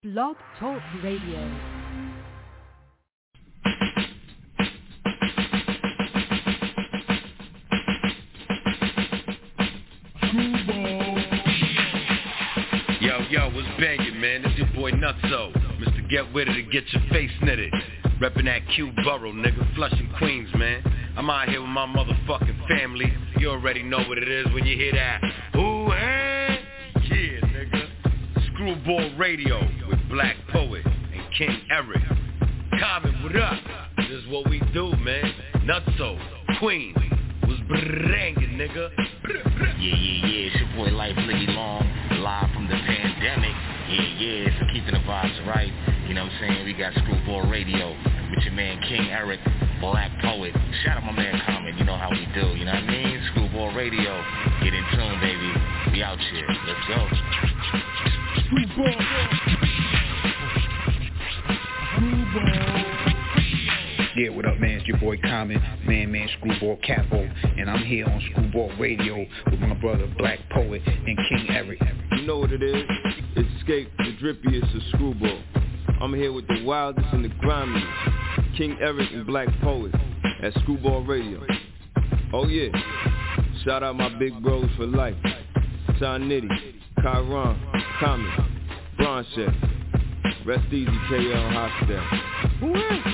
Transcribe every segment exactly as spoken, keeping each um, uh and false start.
Blog Talk Radio. Yo, yo, what's bangin', man? This your boy Nutso, Mister Get With It to get your face knitted. Reppin' that Q Borough, nigga, Flushing, Queens, man. I'm out here with my motherfucking family. You already know what it is when you hear that. Ooh, hey, yeah, nigga. Screwball Radio with Black Poet and King Eric. Comment, what up? This is what we do, man. Nutso, Queens, was brangin', nigga. Yeah, yeah, yeah, it's your boy Life Liggy Long, live from the pandemic. Yeah, yeah, so keeping the vibes right. You know what I'm saying? We got Screwball Radio with your man King Eric, Black Poet. Shout out my man Common, you know how we do, you know what I mean? Screwball Radio, get in tune, baby. We out here, let's go. Screwball. Screwball. Yeah, what up, man? It's your boy Common, man, man, Screwball Capo, and I'm here on Screwball Radio with my brother Black Poet and King Eric. You know what it is? It's Escape, the drippiest of Screwball. I'm here with the wildest and the grimiest, King Eric and Black Poet at Screwball Radio. Oh yeah, shout out my big bros for life, Ty Nitty, Kyron, Common, Bronche, Rest Easy K L Hostel. Woo!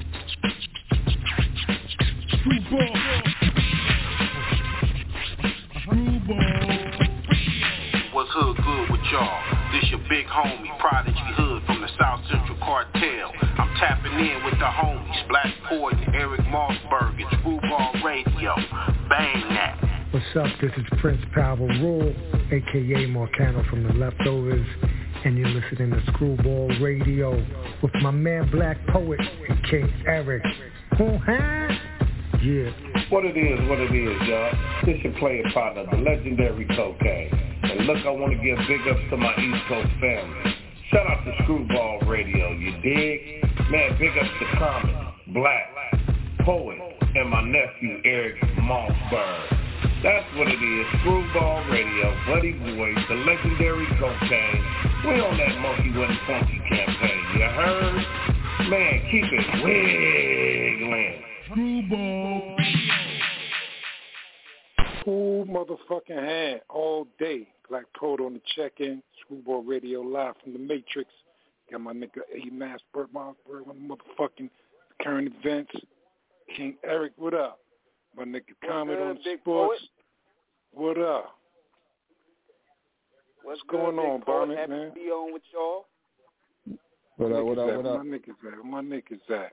Screwball. Screwball. What's hood good with y'all? This your big homie, Prodigy Hood from the South Central Cartel. I'm tapping in with the homies, Black Poet and Eric Mossberg at Screwball Radio. Bang that. What's up? This is Prince Power Rule, a k a. Marcano from The Leftovers, and you're listening to Screwball Radio with my man Black Poet and King Eric. Uh-huh. Yeah. What it is, what it is, y'all. This your player partner, the legendary Cocaine. And look, I want to give big ups to my East Coast family. Shout out to Screwball Radio, you dig? Man, big ups to Common, Black, Poet, and my nephew Eric Mossberg. That's what it is, Screwball Radio, Buddy Boy, the legendary Cocaine. We on that Monkey Wasn't Funky campaign, you heard? Man, keep it wiggling. Screwball. Cool motherfucking hand all day. Black Poet on the check-in. Screwball Radio live from the Matrix. Got my nigga A. Mass Burt Mossberg on the motherfucking current events. King Eric, what up? My nigga Comet on the sports. What up? What's, What's going good, on, Bonnet, Happy man? to be on with y'all. What up, what up, what up? My niggas at? My niggas at?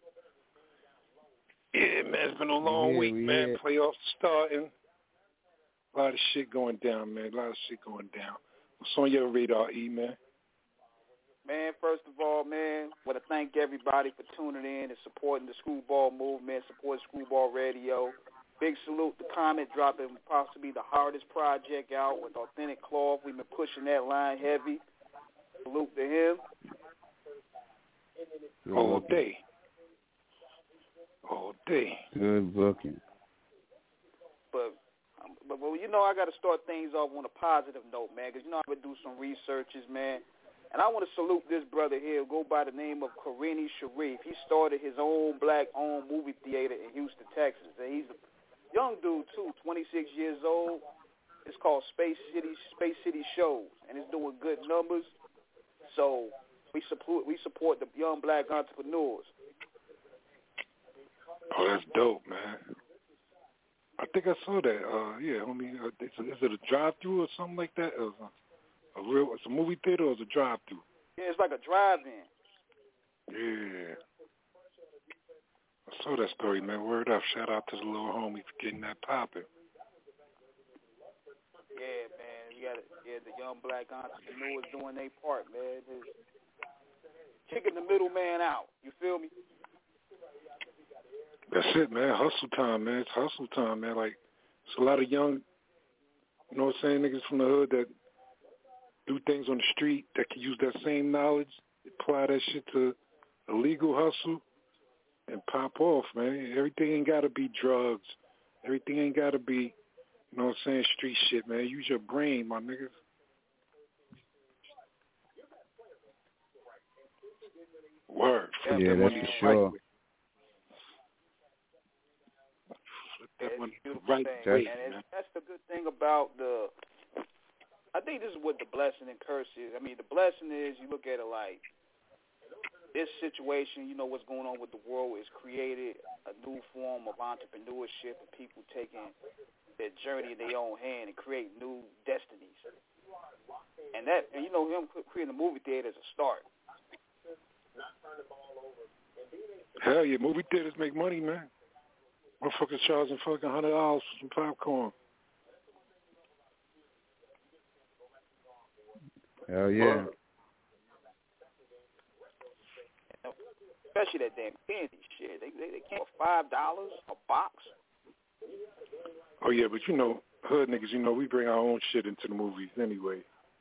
Yeah, man, it's been a long Yeah, week, yeah. man. Playoffs starting. A lot of shit going down, man. A lot of shit going down. What's on your radar, E, man? Man, first of all, man, want to thank everybody for tuning in and supporting the Screwball movement, supporting Screwball Radio. Big salute to Comet dropping possibly the hardest project out with Authentic Cloth. We've been pushing that line heavy. Salute to him. All day. All day. Good booking. But, um, but, well, you know, I got to start things off on a positive note, man, because, you know, I've been doing some researches, man. And I want to salute this brother here, go by the name of Karini Sharif. He started his own black-owned movie theater in Houston, Texas. And he's a young dude, too, twenty-six years old. It's called Space City Space City Shows, and it's doing good numbers. So we support we support the young black entrepreneurs. Oh, that's dope, man. I think I saw that. Uh, yeah, homie. Uh, is, is it a drive-through or something like that? Or a real? It's a movie theater or it's a drive-through? Yeah, it's like a drive-in. Yeah. I saw that story, man. Word up. Shout out to the little homie for getting that popping. Yeah, man. You got yeah, the young black entrepreneurs doing their part, man. Just kicking the middleman out. You feel me? That's it, man. Hustle time, man. It's hustle time, man. Like, it's a lot of young, you know what I'm saying, niggas from the hood that do things on the street that can use that same knowledge, apply that shit to a legal hustle, and pop off, man. Everything ain't got to be drugs. Everything ain't got to be, you know what I'm saying, street shit, man. Use your brain, my niggas. Word. Yeah, that that's money for sure. Right that money the beautiful right thing. way, And man. it's, that's the good thing about the. I think this is what the blessing and curse is. I mean, the blessing is you look at it like this situation. You know what's going on with the world is created a new form of entrepreneurship and people taking their journey in their own hand and create new destinies. And that, and you know, him creating a movie theater is a start. Hell yeah, movie theaters make money, man. Motherfuckers charging fucking one hundred dollars for some popcorn. Hell yeah. Especially that damn candy shit. They they, they can't for five dollars a box. Oh yeah, but you know, hood niggas, you know, we bring our own shit into the movies anyway.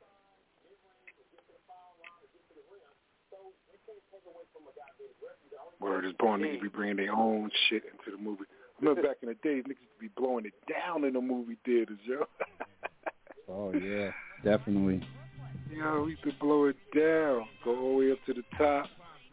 Word is born, niggas be bringing their own shit into the movie. I remember back in the days, niggas used to be blowing it down in the movie theaters, yo. Oh yeah, definitely. Yo, we used to blow it down, go all the way up to the top,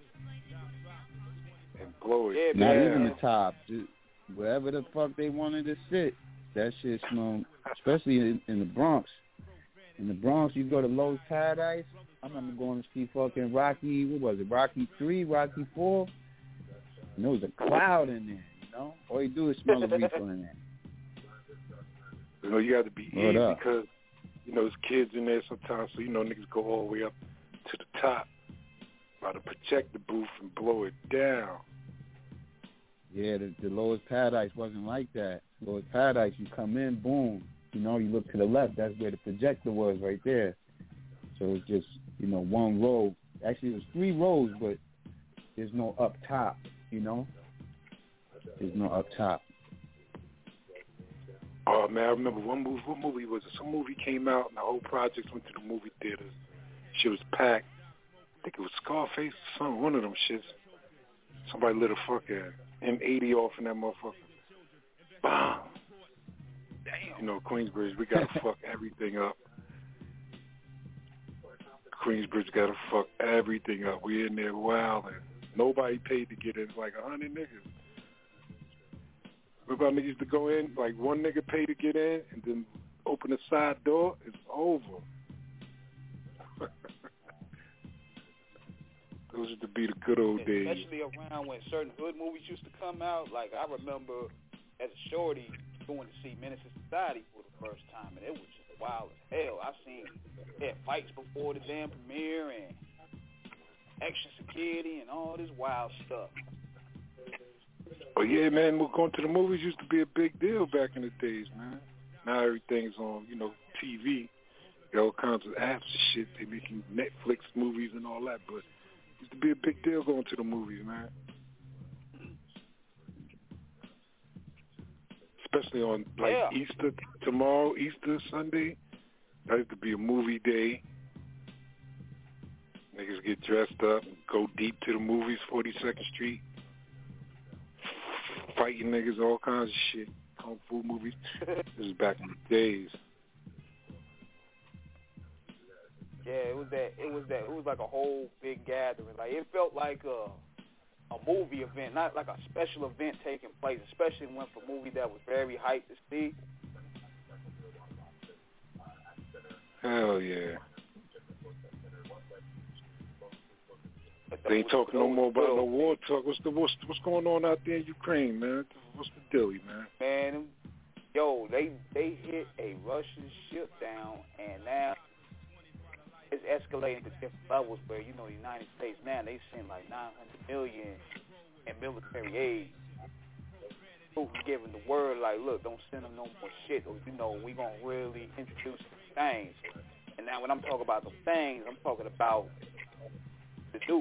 and blow it Not down. even the top, just wherever the fuck they wanted to sit. That shit smelled, especially in, in the Bronx. In the Bronx, you go to Lowe's Paradise. I remember going to see fucking Rocky, what was it, Rocky three, Rocky four? And there was a cloud in there, you know? All you do is smell the reefer in there. You know, you got to be Word easy up. because, you know, there's kids in there sometimes, so, you know, niggas go all the way up to the top by the projector booth and blow it down. Yeah, the, the Lowe's Paradise wasn't like that. Lowe's Paradise, you come in, boom. You know, you look to the left, that's where the projector was right there. So it's just, you know, one row. Actually, it was three rows, but there's no up top, you know? There's no up top. Oh, man, I remember one movie. What movie was it? Some movie came out, and the whole project went to the movie theaters. Shit was packed. I think it was Scarface or something, one of them shits. Somebody lit a fucking M eighty off in that motherfucker. Bomb. Damn. You know, Queensbridge, we got to fuck everything up. Queensbridge got to fuck everything up. We in there wilding. Nobody paid to get in. Like a hundred niggas. What about niggas to go in? Like one nigga pay to get in and then open the side door. It's over. Those used to be the good old days. Especially around when certain hood movies used to come out. Like I remember as a shorty going to see Menace to Society for the first time, and it was just wild as hell. I seen they had fights before the damn premiere and extra security and all this wild stuff. But yeah, man, we're going to the movies used to be a big deal back in the days, man. Now everything's on, you know, T V. Got all kinds of apps and shit. They making Netflix movies and all that, but it used to be a big deal going to the movies, man. Especially on, like, yeah. Easter tomorrow, Easter Sunday. That used to be a movie day. Niggas get dressed up and go deep to the movies, forty-second Street. Fighting niggas, all kinds of shit. Kung Fu movies. This is back in the days. Yeah, it was that. It was that. It was like a whole big gathering. Like it felt like a a movie event, not like a special event taking place. Especially when for a movie that was very hyped to see. Hell yeah. They ain't talking no more about no war talk. What's the what's, what's going on out there in Ukraine, man? What's the dilly, man? Man, yo, they they hit a Russian ship down, and now it's escalating to different levels. Where you know, the United States now they send like nine hundred million in military aid. Putin giving the word like, look, don't send them no more shit. Or you know, we gonna really introduce things. And now when I'm talking about the things, I'm talking about the nukes.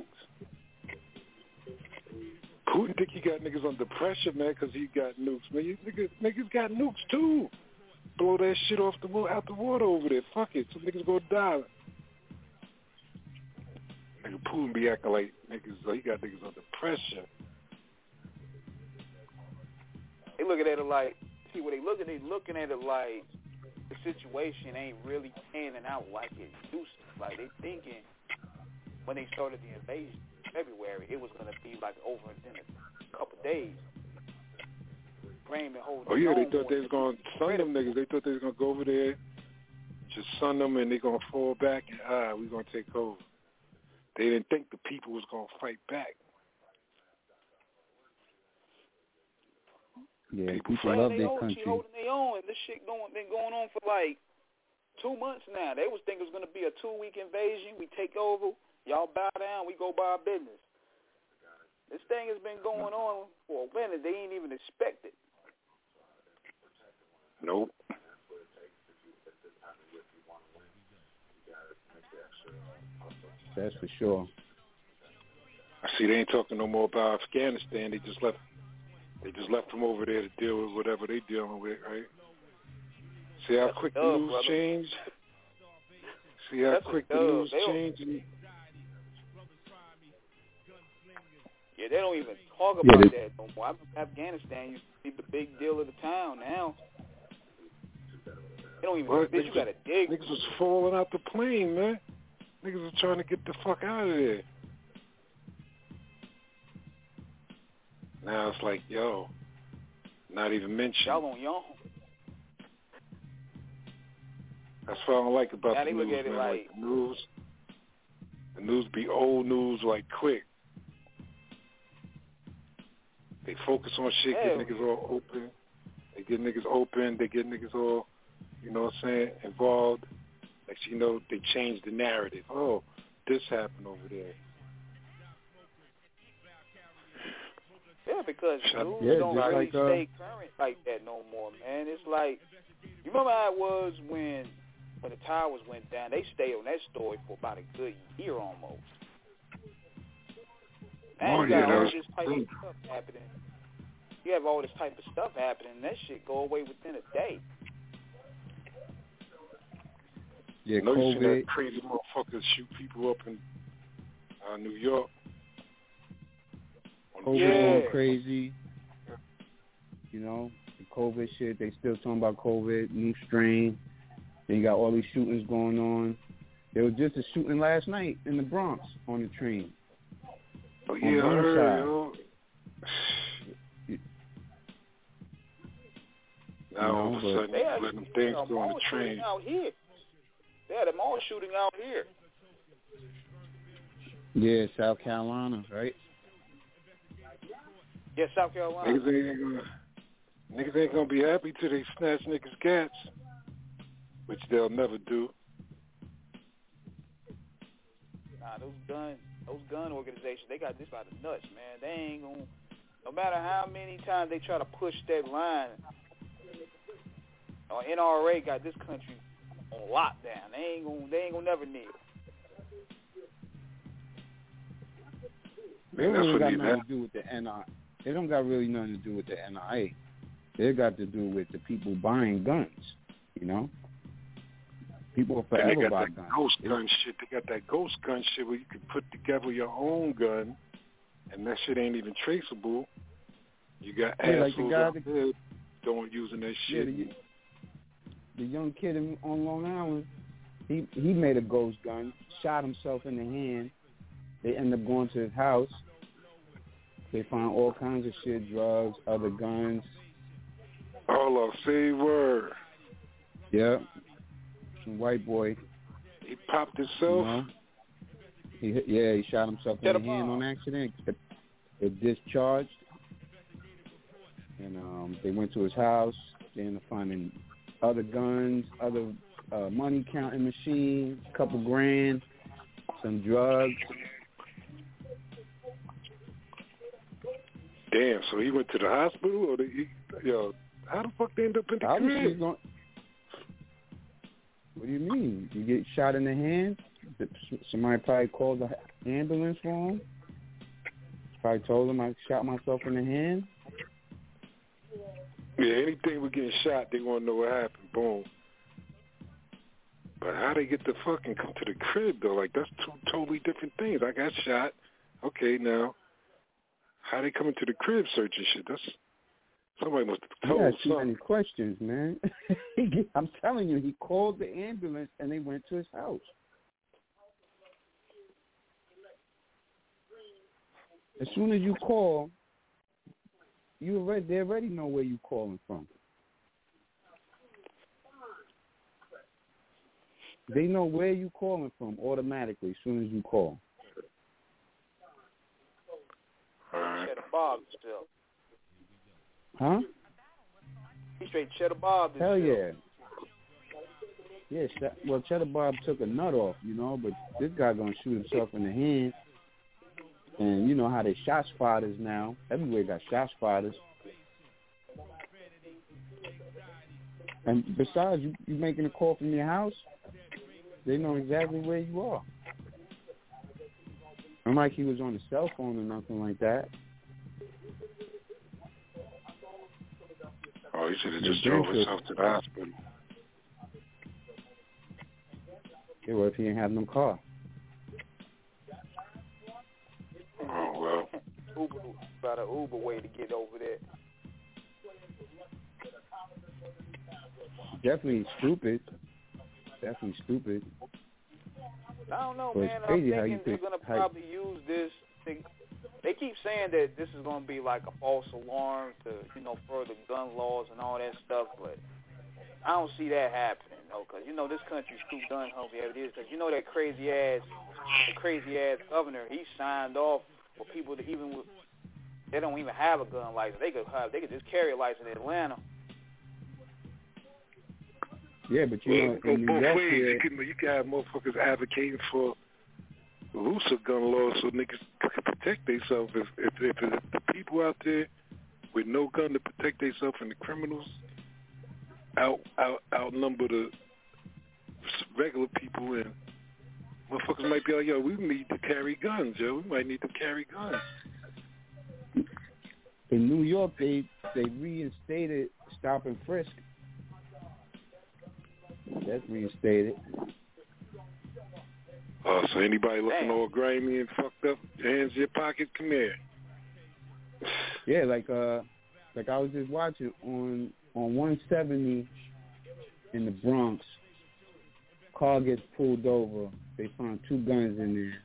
Putin think he got niggas under pressure, man, because he got nukes. Man, you niggas, niggas got nukes too. Blow that shit off the out the water over there. Fuck it, some niggas gonna die. Nigga Putin be acting like niggas, like he got niggas under pressure. They looking at it like, see what they looking, they looking at it like the situation ain't really panning out like it used to. Like they thinking when they started the invasion in February, it was going to be like over in a couple days. Oh yeah, they thought they was going to sun them niggas. They thought they was going to go over there, just sun them, and they going to fall back, and ah, we going to take over. They didn't think the people was going to fight back. Yeah, people, people love their country. Holding their own. This shit going been going on for like two months now. They was thinking it was going to be a two-week invasion. We take over. Y'all bow down. We go by our business. This thing has been going on for a minute. They ain't even expect it. Nope. That's for sure. I see they ain't talking no more about Afghanistan. They just left. They just left them over there to deal with whatever they dealing with, right? See how That's quick dub, the news brother. changed. See how That's quick the dub. news They changed. Yeah, they don't even talk Yeah, about they, that no more. I remember Afghanistan used to be the big deal of the town. Now they don't even. What? Bitch, you gotta dig. Niggas was falling out the plane, man. Niggas was trying to get the fuck out of there. Now it's like, yo, not even mentioned. Y'all on y'all. That's what I don't like about Now the they look news, at it man. like, Like the news, the news be old news, like quick. They focus on shit, Hell get niggas yeah. all open. They get niggas open. They get niggas all, you know what I'm saying, involved. Next you know, they change the narrative. Oh, this happened over there. yeah, because Shut news yeah, don't just really like, uh, stay current like that no more, man. It's like, you remember how it was when when the towers went down? They stayed on that story for about a good year almost. Now Oh, you yeah, got that all was this type of stuff happening. You have all this type of stuff happening, and that shit go away within a day. yeah, I know you seen COVID. that crazy motherfuckers shoot people up in uh, New York. COVID Yeah. going crazy. You know, the COVID shit, they still talking about COVID, new strain. Then you got all these shootings going on. There was just a shooting last night in the Bronx on the train. Oh, On yeah, I heard, Burnside. yo. You Now all know, of a but- sudden, They you had letting them things a go on mall the train. shooting out here. They had a mall shooting out here. Yeah, South Carolina, right? Yeah, South Carolina. Niggas ain't gonna, niggas ain't gonna be happy till they snatch niggas' gats, which they'll never do. Nah, those gun, those gun organizations, they got this by the nuts, man. They ain't gonna, no matter how many times they try to push that line, or N R A got this country on lockdown. They ain't gonna, they ain't gonna never kneel. They Man, that's really what got they nothing to do with the N R A. They don't got really nothing to do with the N R A. They got to do with the people buying guns, you know? People will And they forever got buy that guns. ghost gun shit. They got that ghost gun shit where you can put together your own gun, and that shit ain't even traceable. You got Yeah, like the assholes guy out that- there don't using that Yeah, shit. the, the young kid in, on Long Island, he he made a ghost gun, shot himself in the hand. They end up going to his house. They find all kinds of shit, drugs, other guns. All of say word. Yeah. Some white boy. He popped himself. You know, he hit- yeah, he shot himself in Get the him hand off. on accident. It, it discharged. And um, they went to his house. They ended up finding other guns, other uh, money counting machines, a couple grand, some drugs. Damn, so he went to the hospital, or the, he, yo, how the fuck they end up in the Obviously, crib? he's going. What do you mean? You get shot in the hand? Somebody probably called the ambulance for him. Probably told him I shot myself in the hand. Yeah, anything with getting shot, they want to know what happened. Boom. But how they get the fucking come to the crib though? Like that's two totally different things. I got shot. Okay, now how they coming to the crib searching shit? That's somebody must have You told got too something. many questions, man. I'm telling you, he called the ambulance and they went to his house. as soon as you call, you already they already know where you calling from. They know where you calling from automatically as soon as you call. Cheddar Bob still. Huh? He's straight Cheddar Bob. Hell still. yeah. Yeah, well, Cheddar Bob took a nut off, you know, but this guy gonna shoot himself in the hand. And you know how they shot spotters now. Everywhere got shot spotters. And besides, you, you making a call from your house, they know exactly where you are. Unlike he was on a cell phone or nothing like that. Oh, he should have just drove himself to the hospital. Yeah, well, if he didn't have no car. Oh, well. Uber, about an Uber way to get over there. Definitely stupid. Definitely stupid. I don't know, but man. It's I'm crazy how thinking you they're could, going to how, probably use this. They, they keep saying that this is going to be like a false alarm to, you know, further gun laws and all that stuff, but I don't see that happening, though, because, you know, this country's too gun hungry as it is, because, you know, that crazy-ass, the crazy-ass governor, he signed off for people to even, they don't even have a gun license. They could have, they could just carry a license in Atlanta. Yeah, but you well, know, go in New both York ways. here, You can, you can have motherfuckers advocating for looser gun laws so niggas can protect themselves. If, if, if, if the people out there with no gun to protect themselves and the criminals out, out outnumber the regular people, and motherfuckers might be like, yo, we need to carry guns, yo. We might need to carry guns. in New York, they they reinstated stop and frisk. That's reinstated. Uh, so anybody looking all grimy and fucked up, hands in your pocket, come here. Yeah, like uh, like I was just watching on on one seventy in the Bronx. Car gets pulled over. They found two guns in there.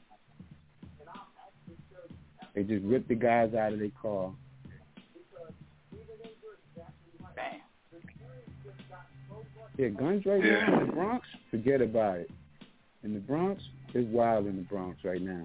They just ripped the guys out of their car. Yeah, guns right yeah. now in the Bronx, forget about it. In the Bronx, it's wild in the Bronx right now.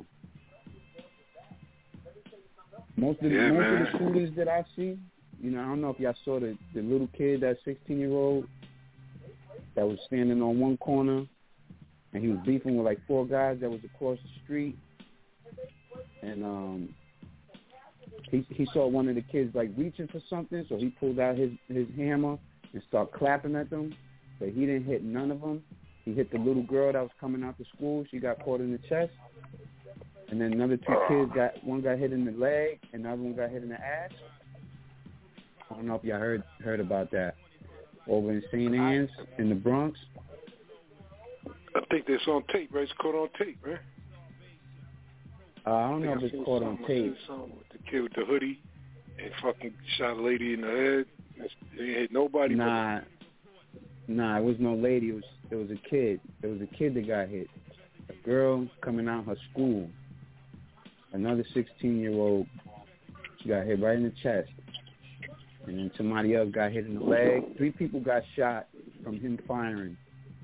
Most of the, yeah, most man. of the shooters that I see, you know, I don't know if y'all saw the, the little kid, that sixteen-year-old that was standing on one corner, and he was beefing with like four guys that was across the street. And um, he he saw one of the kids like reaching for something, so he pulled out his, his hammer and started clapping at them. But he didn't hit none of them. He hit the little girl that was coming out to school. She got caught in the chest. And then another two kids got, one got hit in the leg, and the other one got hit in the ass. I don't know if y'all heard heard about that. Over in Saint Anne's in the Bronx. I think that's on tape, right? It's caught on tape, right? Uh, I don't know if it's caught on tape. With the kid with the hoodie and fucking shot a lady in the head. They ain't hit nobody. Nah, nah, it was no lady. It was it was a kid. It was a kid that got hit. A girl coming out her school. Another sixteen-year-old. She got hit right in the chest. And then somebody else got hit in the leg. Three people got shot from him firing.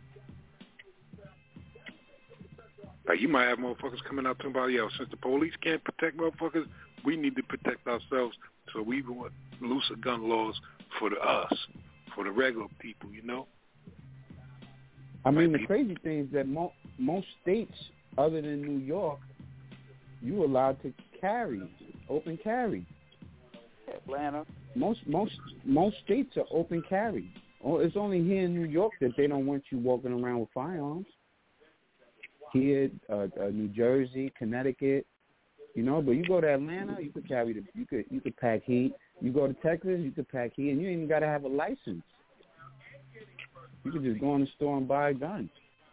Like you might have motherfuckers coming out to somebody else. Since the police can't protect motherfuckers, we need to protect ourselves. So we want looser gun laws for the us, for the regular people, you know? I mean, the crazy thing is that mo- most states, other than New York, you allowed to carry, open carry. Atlanta. Most most most states are open carry. Oh, it's only here in New York that they don't want you walking around with firearms. Here, uh, uh, New Jersey, Connecticut, you know. But you go to Atlanta, you could carry the, you could you could pack heat. You go to Texas, you could pack heat, and you ain't even got to have a license. You could just go in the store and buy a gun.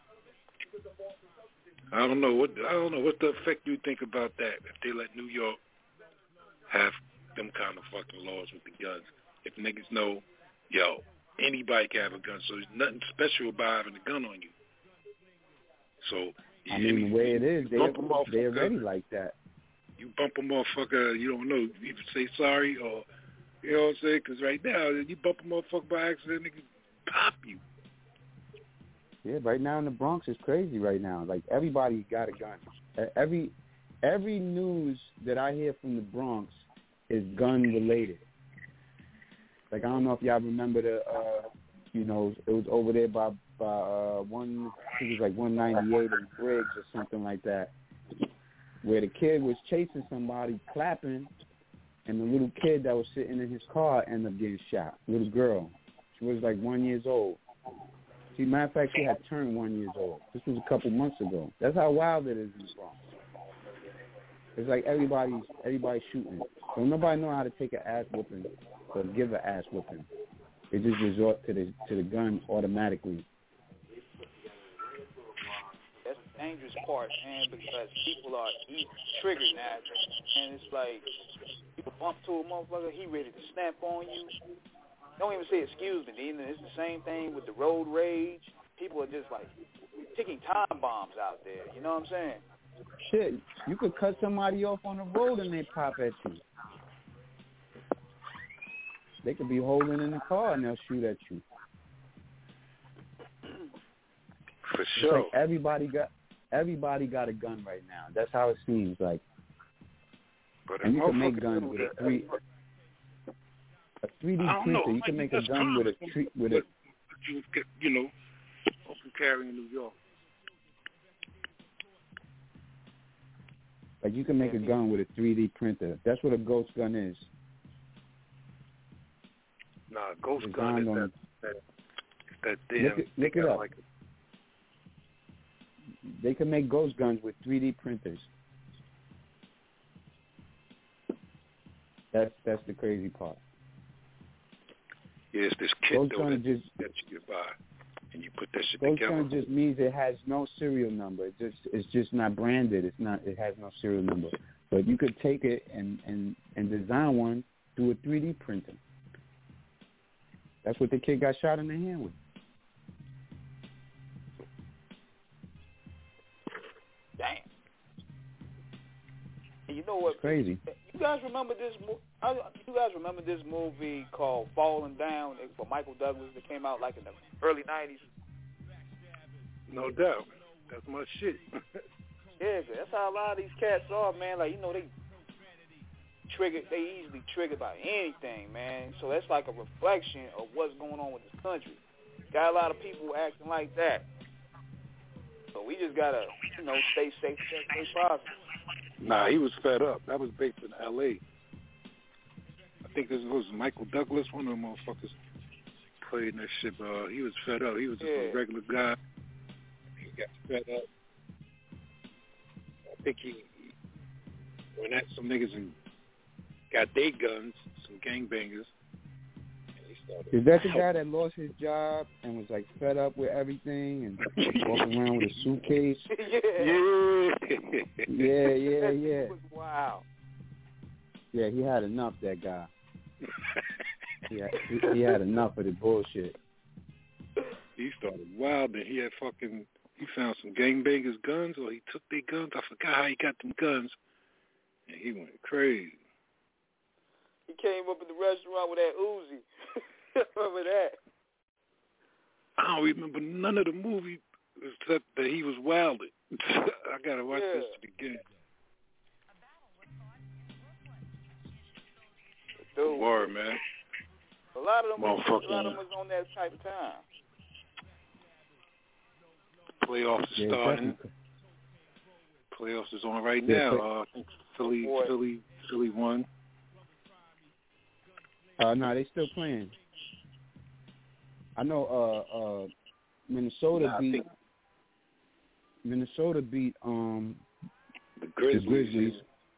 I don't know what I don't know what the effect you think about that if they let New York have them kind of fucking laws with the guns. If niggas know, yo, anybody can have a gun, so there's nothing special about having a gun on you. So I mean, the way it is, they they're already like that. you bump a motherfucker, you don't know, you either say sorry or, you know what I'm saying? Because right now, you bump a motherfucker by accident, nigga pop you. Yeah, right now in the Bronx it's crazy right now. Like, everybody got a gun. Every every news that I hear from the Bronx is gun-related. Like, I don't know if y'all remember the, uh, you know, it was over there by, by uh, one, I think it was like one ninety-eight in Briggs or something like that, where the kid was chasing somebody, clapping, and the little kid that was sitting in his car ended up getting shot. Little girl. She was like one years old. See, matter of fact, she had turned one years old. This was a couple months ago. That's how wild it is in the Bronx. It's like everybody's everybody's shooting. So nobody know how to take an ass whooping or give an ass whooping. They just resort to the to the gun automatically. That's the dangerous part, man, because people are easily triggered now, and it's like you bump to a motherfucker, he ready to snap on you. Don't even say excuse me, either. It's the same thing with the road rage. People are just like ticking time bombs out there. You know what I'm saying? Shit, you could cut somebody off on the road and they pop at you. They could be holding in the car and they'll shoot at you. For it's sure. Like everybody got everybody got a gun right now. That's how it seems like. But and you can make guns with a three a three D printer. Know. You can make a gun with a tree with a. You, you know, open carry in New York. Like you can make a gun with a three D printer. That's what a ghost gun is. Nah, ghost Designed gun is on, that, that, that damn. Look it, look it up. Like they can make ghost guns with three D printers. That's that's the crazy part. Yeah, it's this kit ghost though that, just, that you can buy, and you put that shit ghost together. Ghost gun just means it has no serial number. It just it's just not branded. It's not. It has no serial number. But you could take it and and and design one through a three D printer. That's what the kid got shot in the hand with. Damn. And you know what? It's crazy. You guys remember this? Mo- you guys remember this movie called Falling Down for Michael Douglas that came out like in the early nineties? No doubt. That's my shit. Yeah, that's how a lot of these cats are, man. Like, you know, they triggered. They easily triggered by anything, man. So that's like a reflection of what's going on with this country. Got a lot of people acting like that. So we just gotta, you know, stay safe, stay positive. Nah, he was fed up. That was based in L A. I think this was Michael Douglas, one of them motherfuckers played in that shit, but uh, he was fed up. He was just yeah. a regular guy. He got fed up. I think he, he went at some niggas and got their guns, some gangbangers. Is that the guy that lost his job and was like fed up with everything and walking around with a suitcase? Yeah. Yeah. Yeah, yeah, yeah. Wow. Yeah, he had enough, that guy. Yeah, he, he had enough of the bullshit. He started wild and he had fucking, he found some gangbangers' guns or he took their guns. I forgot how he got them guns. And he went crazy. He came up in the restaurant with that Uzi. Remember that? I don't remember none of the movie except that he was wilded. I gotta watch yeah. this again. Dude, Word, man. A lot of them, was, a lot Motherfucker. of them was on that type of time. Playoffs is Yeah, starting. definitely. Playoffs is on right Yeah, now. play- Uh, I think Philly, Boy. Philly, Philly won. Uh, no, they still playing. I know uh, uh, Minnesota Nah, I beat think Minnesota beat um the Grizzlies. the Grizzlies.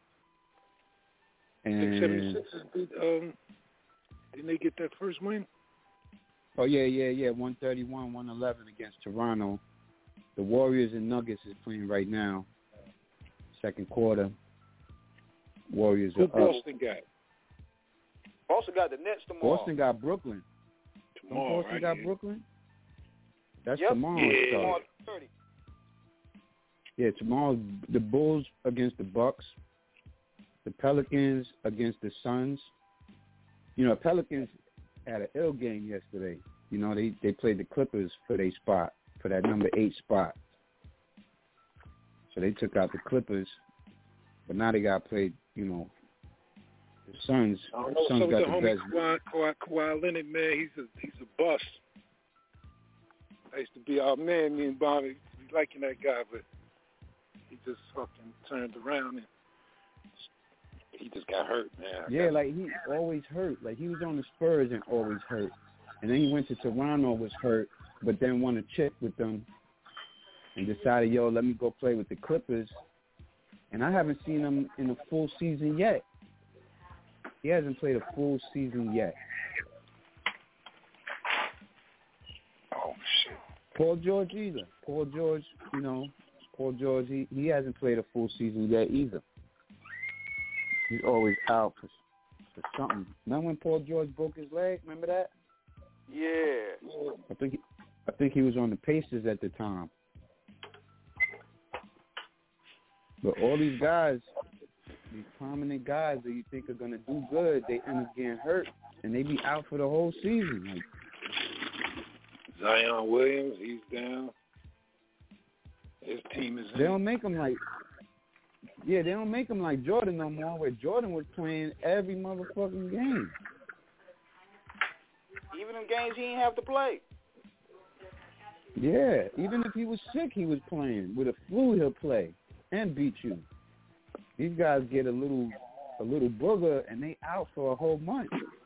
Six And seventy-sixers beat, um, didn't they get that first win? oh yeah, yeah, yeah, one thirty-one, one eleven against Toronto. The Warriors and Nuggets is playing right now. Second quarter. Warriors Who are up. Boston got? Boston got the Nets tomorrow. Boston got Brooklyn. Tomorrow, Don't Boston right? got Yeah. Brooklyn? That's Yep. tomorrow. Yeah. So. Tomorrow thirty. Yeah, tomorrow the Bulls against the Bucks. the Pelicans against the Suns. You know, Pelicans had an ill game yesterday. You know, they, they played the Clippers for their spot, for that number eight spot. So they took out the Clippers, but now they got played, you know, the Suns. I don't The know, Suns some got of the the homie best. Kawhi, Kawhi, Kawhi Leonard, man, he's a he's a bust. I used to be our man, me and Bobby, we liking that guy, but he just fucking turned around and he just got hurt, man. Yeah, like he always hurt. Like he was on the Spurs and always hurt. And then he went to Toronto, was hurt, but then won a chip with them and decided, yo, let me go play with the Clippers. And I haven't seen him in a full season yet. He hasn't played a full season yet. Oh, shit. Paul George either. Paul George, you know, Paul George, he, he hasn't played a full season yet either. He's always out for, for something. Remember when Paul George broke his leg? Remember that? Yeah. I think he, I think he was on the Pacers at the time. But all these guys, these prominent guys that you think are going to do good, they end up getting hurt, and they be out for the whole season. Like Zion Williams, he's down. His team is in. They don't make him like, yeah, they don't make him like Jordan no more, where Jordan was playing every motherfucking game. Even in games he didn't have to play. Yeah, even if he was sick, he was playing. With a flu, he'll play and beat you. These guys get a little, a little booger, and they out for a whole month.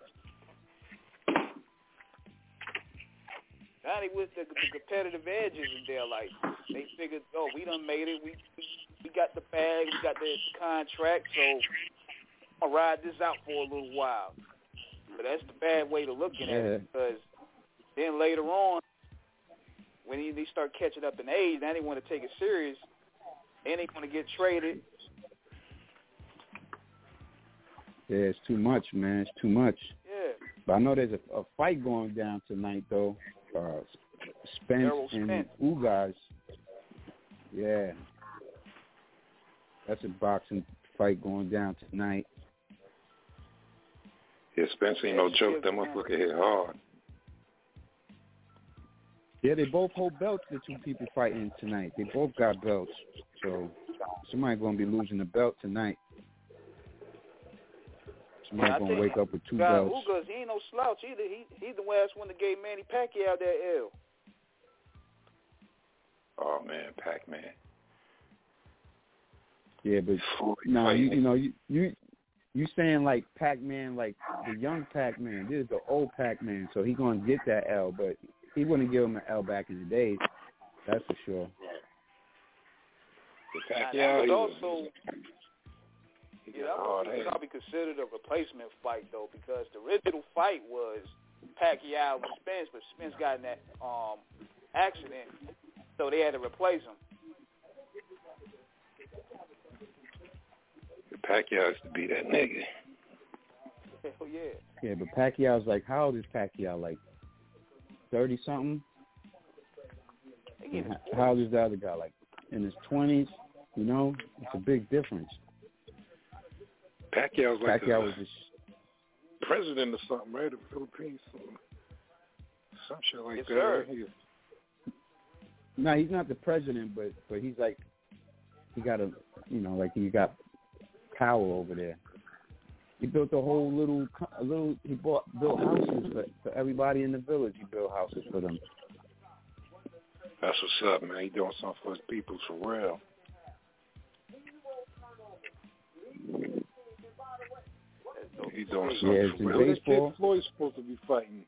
Now they with the, the competitive edges in there, like they figured, oh, we done made it. We we got the bag, we got the contract, so I'll ride this out for a little while. But that's the bad way to look at Yeah. it, because then later on, when they start catching up in age, now they want to take it serious, and they want to get traded. Yeah, it's too much, man. It's too much. Yeah. But I know there's a, a fight going down tonight, though. Uh, Spence Errol and Spence. Ugas. Yeah. That's a boxing fight going down tonight. Yeah, Spence ain't no joke. That motherfucker hit hard. Yeah, they both hold belts, the two people fighting tonight. They both got belts. So somebody going to be losing the belt tonight. Somebody Yeah, going to wake up with two God, belts. Ugas, he ain't no slouch either. He he the last one that gave Manny Pacquiao that L. Oh, man, Pac-Man. Yeah, but no, you, you know, you, you you saying like Pac-Man, like the young Pac-Man. This is the old Pac-Man, so he going to get that L, but he wouldn't give him an L back in the days. That's for sure. The Now, Pacquiao, that he was was, also, he yeah, that hard was headed. probably considered a replacement fight, though, because the original fight was Pacquiao and Spence, but Spence got in that um, accident, so they had to replace him. Pacquiao used to be that nigga. Hell yeah. Yeah, but Pacquiao's like, how old is Pacquiao? Like thirty something. How old is the other guy? Like in his twenties. You know, it's a big difference. Pacquiao's like Pacquiao a was just president or something, right? The Philippines, something. Some shit like Yes, that. sir. Right here. no, he's not the president, but but he's like he got a you know like he got power over there. He built a whole little, a little. He bought built houses for, for everybody in the village. He built houses for them. That's what's up, man. He doing something for his people for real. He doing something Yeah, it's for in real. This baseball. kid Floyd's supposed to be fighting.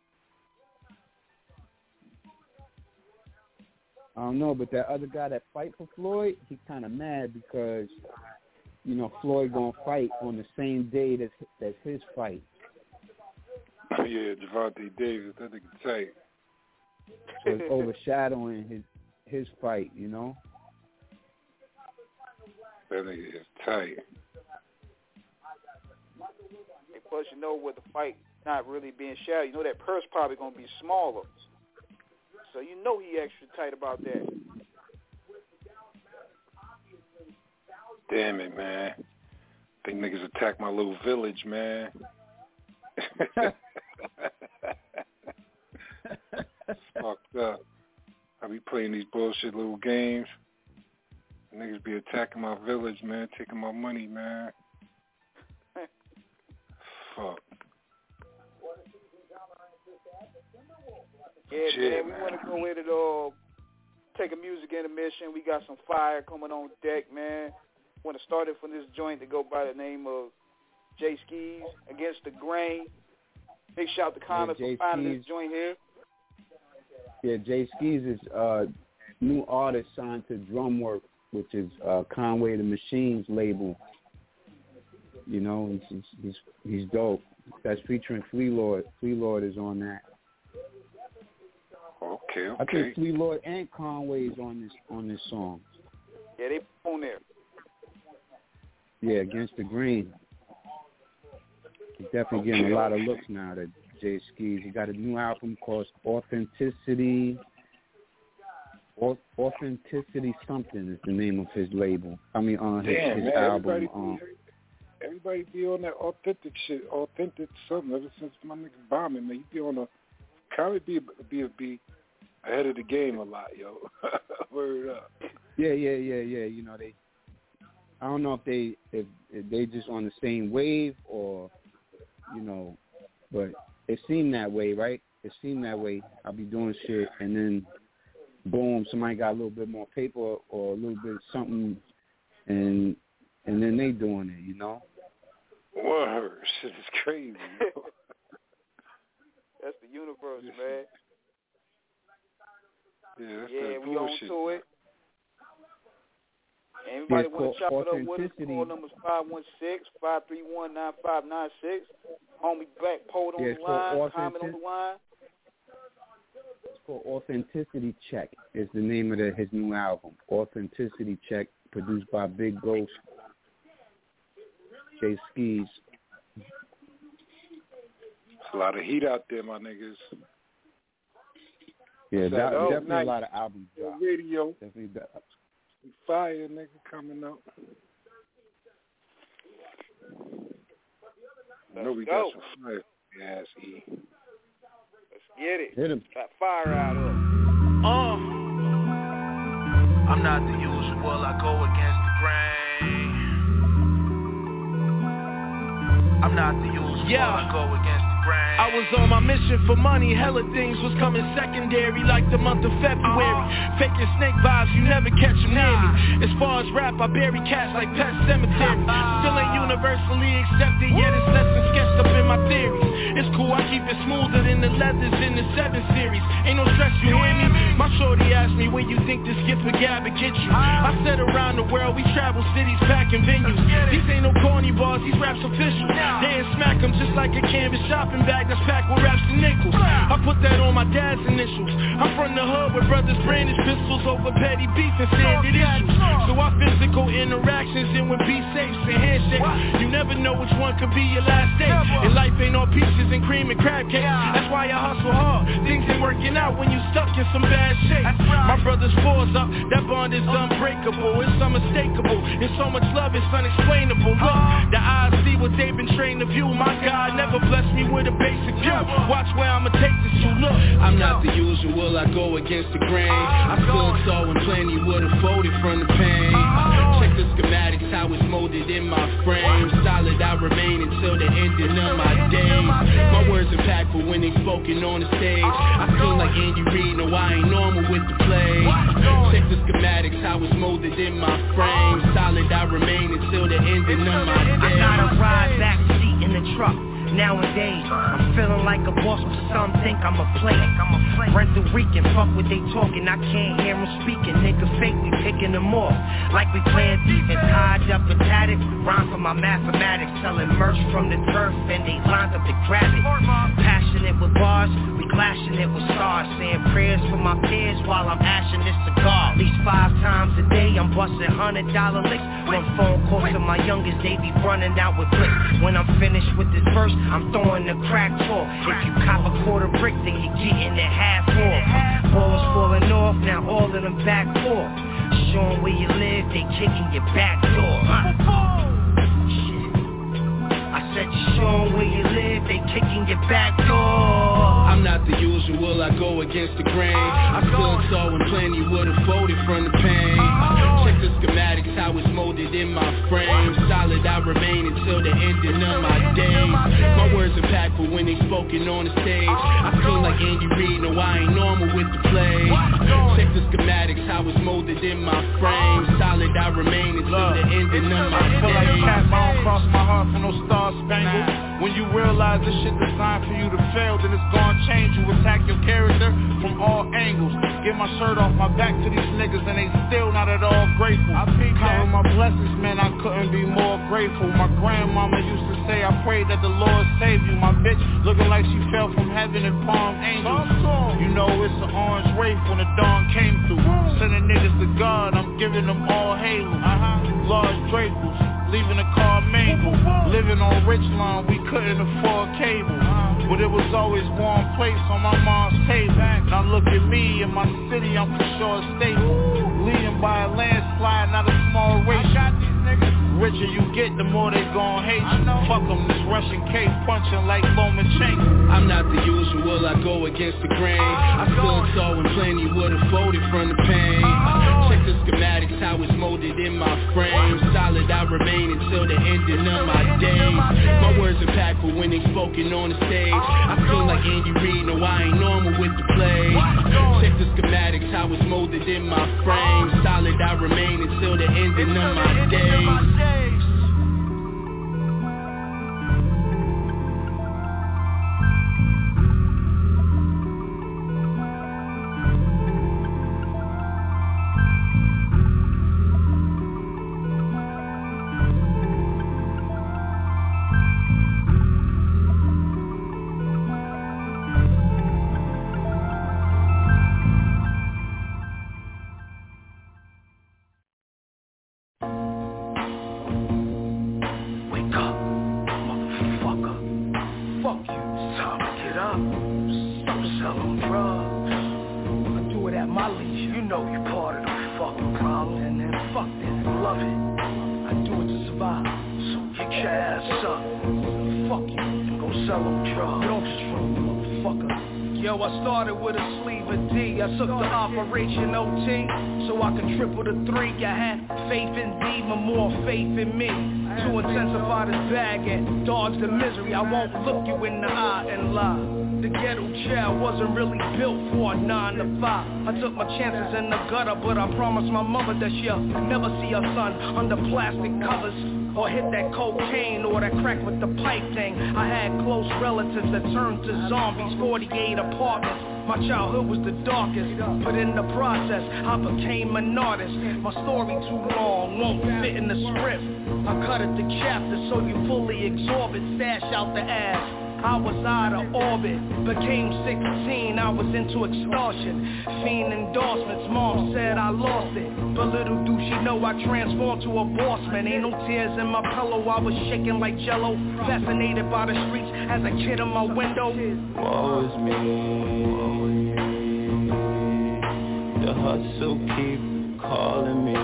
I don't know, but that other guy that fight for Floyd, he kind of mad because, you know, Floyd gonna fight on the same day that's that's his fight. Yeah, Javante Davis, that nigga tight. So it's overshadowing his his fight, you know. That nigga is tight. And plus, you know, with the fight not really being shadowed, you know that purse probably going to be smaller. So you know he extra tight about that. Damn it, man. think niggas attacked my little village, man. It's fucked up. I be playing these bullshit little games. Niggas be attacking my village, man, taking my money, man. Fuck. Yeah, Shit, man, we want to go in and uh, take a music intermission. We got some fire coming on deck, man. Want to start it from this joint to go by the name of Jay Skis, Against the Grain. Big shout to Common yeah, for finding this joint here. Yeah, Jay Skis is uh, new artist signed to Drumwork, which is uh, Conway the Machine's label. You know, he's he's he's dope. That's featuring Flea Lord. Flea Lord is on that. Okay, okay. I think Flea Lord and Conway is on this on this song. Yeah, they on there. Yeah, Against the Grain. He's definitely okay, getting a lot okay. of looks now. That Jay Skis. He got a new album called Authenticity. Authenticity something is the name of his label. I mean, on uh, his, Damn, his man, album. Everybody, um, everybody be on that authentic shit, authentic something. Ever since my nigga bombing, man, you be on a Khaled be be be ahead of the game a lot, yo. Word up. Yeah, yeah, yeah, yeah. You know they. I don't know if they if, if they just on the same wave or, you know, but it seemed that way, right? It seemed that way. I'll be doing shit and then, boom, somebody got a little bit more paper or a little bit of something, and and then they doing it, you know. Word, shit is crazy. That's the universe, man. Yeah, that's yeah, that we on bullshit. to it. Anybody yeah, want to chop it up with us? Call numbers five one six, five three one, nine five nine six. Homie Black Poet on yeah, the line, comment on the line. It's called Authenticity Check is the name of the, his new album. Authenticity Check, produced by Big Ghost, Jay Skis. There's a lot of heat out there, my niggas. Yeah, that, oh, definitely nice. a lot of albums dropped. Radio. Definitely that. Fire, nigga, coming up. I know we go. got some fire. Yes, E. Let's get it. Hit him. Got fire out of Uh, I'm not the usual, I go against the grain. I'm not the usual, yeah. I go against the grain. I was on my mission for money, hella things was coming secondary like the month of February. Uh-huh. Faking snake vibes, you never catch them near me. As far as rap, I bury cats like Pet Cemetery. Still ain't universally accepted, yet it's lesson sketched up in my theories. It's cool, I keep it smoother than the leathers in the seven series. Ain't no stress, you hear me? My shorty asked me, where you think this gift for Gab would get you? I said around the world, we travel cities, packing venues. These ain't no corny bars, these raps official. They ain't smack them just like a canvas shopping bag that's packed with raps and nickels. I put that on my dad's initials. I'm from the hood where brothers brandish pistols over petty beef and standard issues. So our physical interactions and with be safe and handshakes. You never know which one could be your last day. And life ain't all peaches and cream and crab cake. That's why I hustle hard. Things ain't working out when you stuck in some bad shape. My brother's fours up, that bond is unbreakable. It's unmistakable. It's so much love, it's unexplainable. Look, the eyes see what they've been trained to view. My God never blessed me with a basic view. Watch where I'ma take this to. Look, I'm not the usual, I go against the grain. I stood tall when plenty would've folded from the pain. Check the schematics, how it's molded in my frame. Solid I remain until the ending of my days. My words impactful when they spoken on the stage. I seem like Andy Reid, no I ain't normal with the play. Check the schematics, how it's molded in my frame. Solid I remain until the ending of my days. I got a ride back seat in the truck. Nowadays, I'm feeling like a boss, but some think I'm a play. Rent the weekend, fuck what they talking, I can't hear them speaking. Nigga fake, we picking them off like we playing defense. Tied up and tatted, rhyme for my mathematics. Selling merch from the turf and they lined up to grab it. Passionate with bars, we clashing it with stars. Saying prayers for my peers while I'm ashing this cigar. At least five times a day, I'm busting hundred dollar licks. One phone call to my youngest, they be running out with clicks. When I'm finished with this verse, I'm throwing the crack talk. If you cop a quarter brick, then you getting it half off. Balls falling off, now all of them back off. Showing where you live, they kicking your back door. Huh? Shit. back door. I'm not the usual, I go against the grain. I stood tall when plenty would've folded from the pain. Check the schematics, how it's molded in my frame. Solid I remain until the ending of my days. My words impactful when they spoken on the stage. I feel like Andy Reid, no I ain't normal with the play. Check the schematics, how it's molded in my frame. Solid I remain until the ending of my days. I feel like a cat bone cross my heart for no star spangled. When you realize this shit designed for you to fail, then it's gonna change you. Attack your character from all angles. Get my shirt off my back to these niggas and they still not at all grateful. I counting my blessings, man, I couldn't be more grateful. My grandmama used to say, I pray that the Lord save you. My bitch looking like she fell from heaven and palm angels. You know it's an orange wraith when the dawn came through. Sending niggas to God, I'm giving them all halo. Uh-huh. Large Drapels, leaving the car mangled. Living on Richland, we couldn't afford cable. But it was always warm plates on my mom's table. Now look at me, in my city, I'm for sure stable. Leading by a landslide, not a small race. Richer you get, the more they gon' hate you. Fuck them, this Russian cake punching like Lomachenko. I'm not the usual, I go against the grain. I stood tall when plenty would've folded from the pain. Check the schematics, how it's molded in my frame. Solid I remain until the ending of my days. My words impactful when they spoken on the stage. I feel like Andy Reid, no I ain't normal with the play. Check the schematics, how it's molded in my frame. Solid I remain until the ending of my days. Operation O T, so I can triple the three. I had faith in thee, but more faith in me. To intensify this bag and dodge the misery, I won't look you in the eye and lie. The ghetto child wasn't really built for a nine to five. I took my chances in the gutter, but I promised my mother that she'll never see her son under plastic covers, or hit that cocaine or that crack with the pipe thing. I had close relatives that turned to zombies, forty-eight apartments. My childhood was the darkest, but in the process, I became an artist. My story too long, won't fit in the script. I cut it to chapters so you fully absorb it, stash out the ass. I was out of orbit, became sixteen, I was into extortion. Fiend endorsements, mom said I lost it, but little do she know I transformed to a boss man. Ain't no tears in my pillow, I was shaking like jello. Fascinated by the streets as a kid in my window. Woe is me, the hustle keep calling me.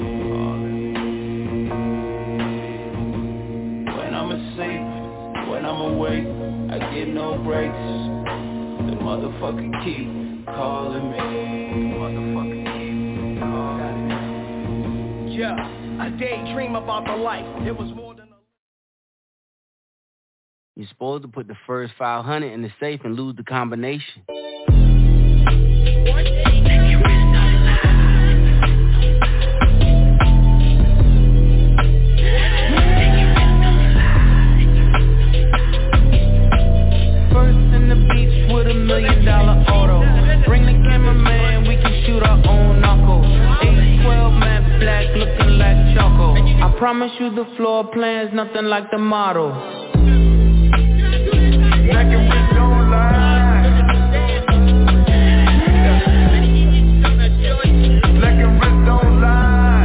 When I'm asleep, when I'm awake, I get no breaks. The motherfucker keep calling me. Motherfucker keep calling me. Yeah, I daydream about the life. It was more than a... You're supposed to put the first five hundred in the safe and lose the combination. Million dollar auto. Bring the cameraman, we can shoot our own knuckles. eight twelve matte black, looking like Choco. I promise you the floor plan's nothing like the model. Black and we don't lie. Black and we don't lie.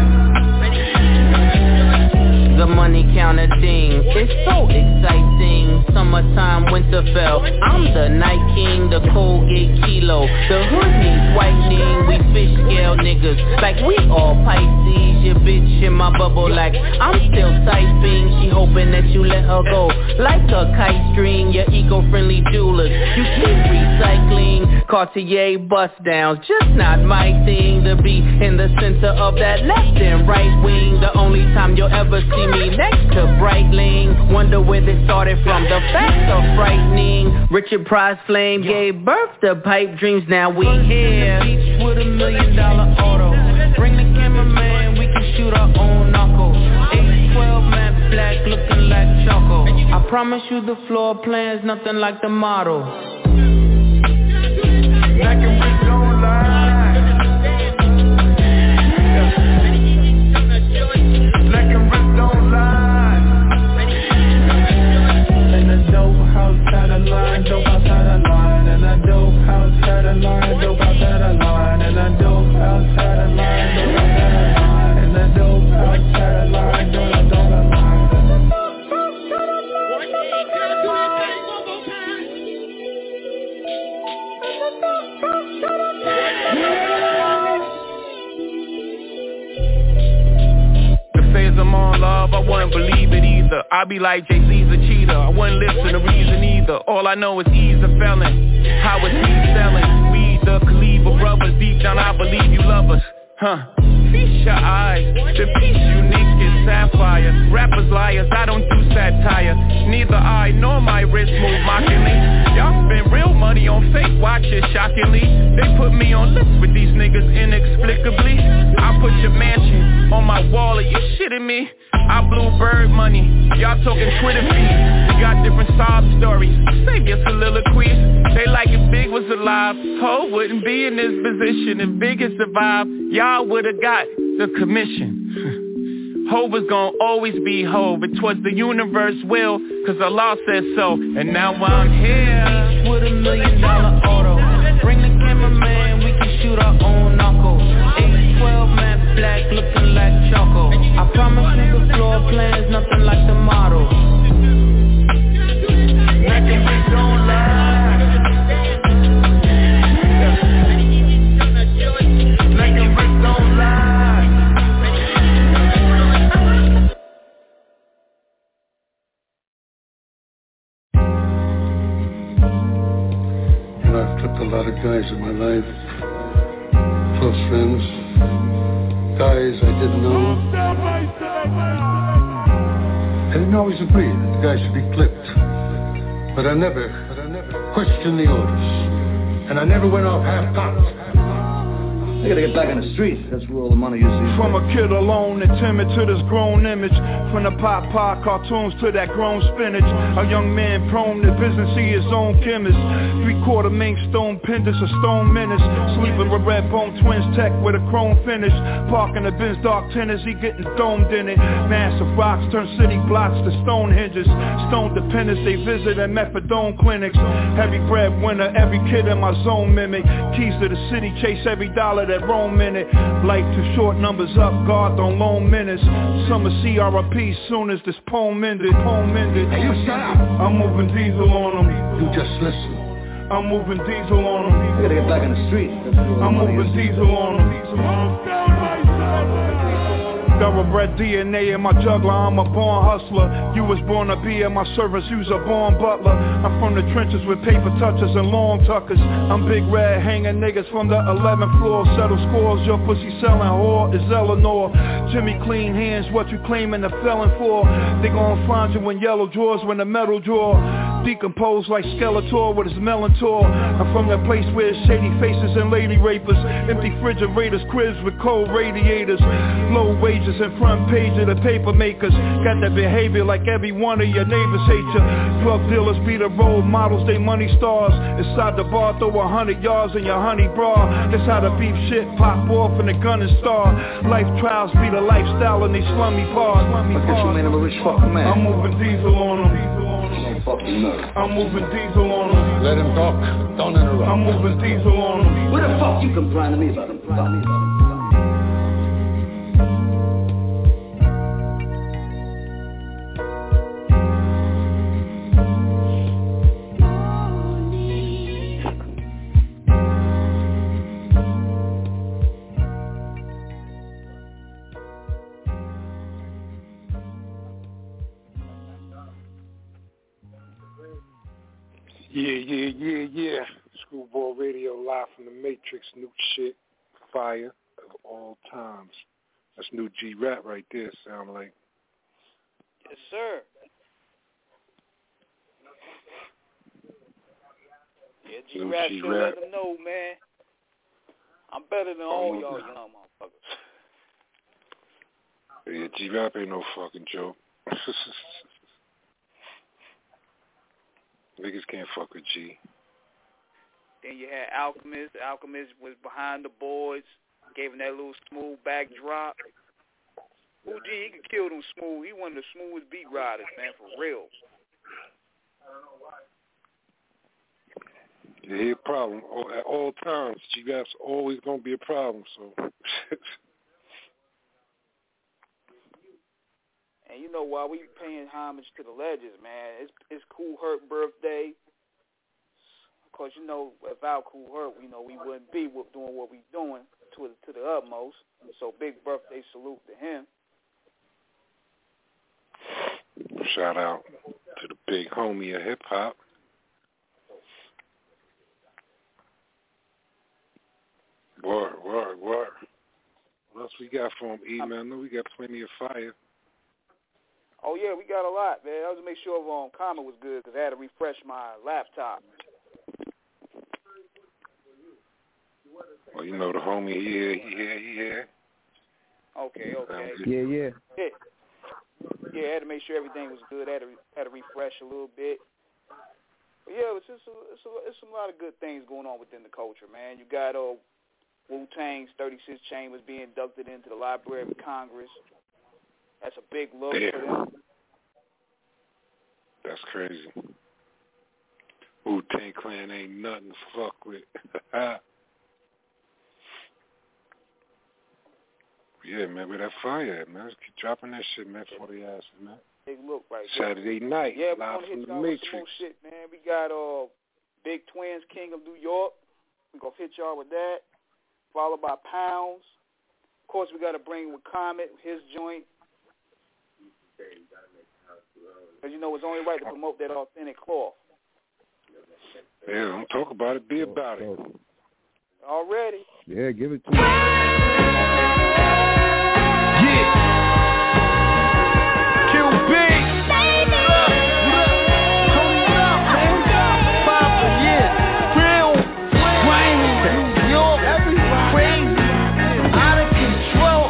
The money counter ding, it's so exciting. Summertime, Winterfell, I'm the night king, the Colgate kilo. The hood needs whitening, we fish scale niggas, like we all Pisces. Your bitch in my bubble like I'm still typing, she hoping that you let her go. like a kite string, your eco-friendly jewelers. You keep recycling, Cartier bust downs, just not my thing. To be in the center of that left and right wing, the only time you'll ever see me next to Breitling. Wonder where this started from, the facts are frightening. Richard Price Flame gave birth to pipe dreams, now we here. Beach with a million dollar auto. Bring the cameraman, we can shoot our own knuckle. eight twelve matte black looking like Choco. I promise you the floor plan's nothing like the model. Black and white don't lie. Black and white don't lie. And the dope outside the line, dope outside the line. And the dope outside the line, dope outside the line. And the dope outside the line, dope outside the line. And the dope outside the line, dope outside the line. I'm on love, I wouldn't believe it either. I be like Jay-Z's a cheater, I wouldn't listen to reason either. All I know is he's a felon. How is he selling? We the Khalifa brothers, deep down I believe you love us. Huh, feast your eyes, the piece unique is sapphire. Rappers liars, I don't do satire. Neither I nor my wrist move mockingly. Y'all spend real money on fake watches, shockingly. They put me on lists with these niggas inexplicably. I put your mansion on my wall, are you shitting me? I blew bird money, y'all talking Twitter feed. We got different sob stories, save your soliloquies. They like if Big was alive, Ho wouldn't be in this position. If Big had survived, y'all would've got the commission. Hov was gonna always be Hov. It was the universe will, cause Allah said so. And now I'm here with a million dollar auto. Bring the cameraman, we can shoot our own knuckle. eight twelve matte black looking like Choco. I promise you the floor plan's nothing like the model. Black and white don't lie. Black and white don't lie. And I've clipped a lot of guys in my life, close friends, guys I didn't know. I didn't always agree that the guy should be clipped, but I never, but I never questioned the orders, and I never went off half-cocked. I gotta get back on the street. That's where all the money you see. From a kid alone and timid to this grown image. From the pop pop cartoons to that grown spinach. A young man prone to business, he his own chemist. Three quarter mink stone pendants, a stone menace. Sleeping with red bone twins tech with a chrome finish. Parking the Benz dark tennis, he getting domed in it. Massive rocks turn city blocks to stone hinges. Stone dependents, they visit at methadone clinics. Heavy breadwinner, every kid in my zone mimic. Keys to the city, chase every dollar that roam in it. Life too short, numbers up, God don't loan minutes. Summer C R P soon as this poem ended. Poem ended. Hey, you shut up. I'm moving diesel on them. You just listen. I'm moving diesel on them. I gotta get back on the street. I'm moving diesel on them. Thoroughbred D N A in my juggler, I'm a born hustler. You was born to be in my service, you's a born butler. I'm from the trenches with paper touchers and long tuckers. I'm big red hanging niggas from the eleventh floor. Settle scores, your pussy selling whore is Eleanor. Jimmy clean hands, what you claiming the felon for? They gon' find you in yellow drawers when the metal drawer decomposed like Skeletor with his Melantor. I'm from that place where it's shady faces and lady rapers. Empty refrigerators, cribs with cold radiators. Low wages and front page of the paper makers. Got that behavior like every one of your neighbors hate you. Drug dealers be the role models, they money stars. Inside the bar, throw a hundred yards in your honey bra. That's how the beef shit pop off and the gun and star. Life trials be the lifestyle in these slummy bars. I guess you made him a rich fucking man. I'm moving diesel on them. Fucking nerve. I'm moving diesel on them. Let him talk. Don't interrupt. I'm moving diesel on them. What the fuck you complaining to me about him? About me, about him. Yeah, yeah, yeah, yeah. Screwball Radio live from the Matrix. New shit, fire of all times. That's new G-Rap right there, sound like. Yes, sir. Yeah, G-Rap should let them know, man. I'm better than all oh, y'all young motherfuckers. Yeah, G-Rap ain't no fucking joke. Niggas can't fuck with G. Then you had Alchemist. Alchemist was behind the boards, gave him that little smooth backdrop. Ooh, G, he could kill them smooth. He one of the smoothest beat riders, man, for real. Yeah, he a problem. At all times, G-Rap's always going to be a problem, so... And you know, while we paying homage to the legends, man, it's it's Kool Herc birthday. Of course, you know, without Kool Herc, you know, we wouldn't be doing what we doing to to the utmost. So big birthday salute to him. Shout out to the big homie of hip hop. Word, word, word. What else we got for him, E, man? I know we got plenty of fire. Oh, yeah, we got a lot, man. I was to make sure um, comment was good because I had to refresh my laptop. Well, you know the homie, he here, he here, he here. Okay, okay. Yeah, yeah. Yeah, yeah I had to make sure everything was good. I had to, had to refresh a little bit. But, yeah, it's just a, it's, a, it's a lot of good things going on within the culture, man. You got uh, Wu-Tang's thirty-six Chambers being inducted into the Library of Congress. That's a big look Damn. for them. That's crazy. Wu-Tang Clan ain't nothing to fuck with. Yeah, man, where that fire at, man? Let's keep dropping that shit, man, for the ass, man. Big look right Saturday there. night, yeah, live we're from hit the y'all Matrix. With some more shit, man. We got uh, Big Twins, King of New York. We're going to hit y'all with that. Followed by Pounds. Of course, we got to bring with Comet, his joint. Because, you know, it's only right to promote that authentic cloth. Yeah, don't talk about it. Be about it. Already. Yeah, give it to me. Yeah. Q B. Papa, yeah. Real. Grimy. York. Crazy. Out of control.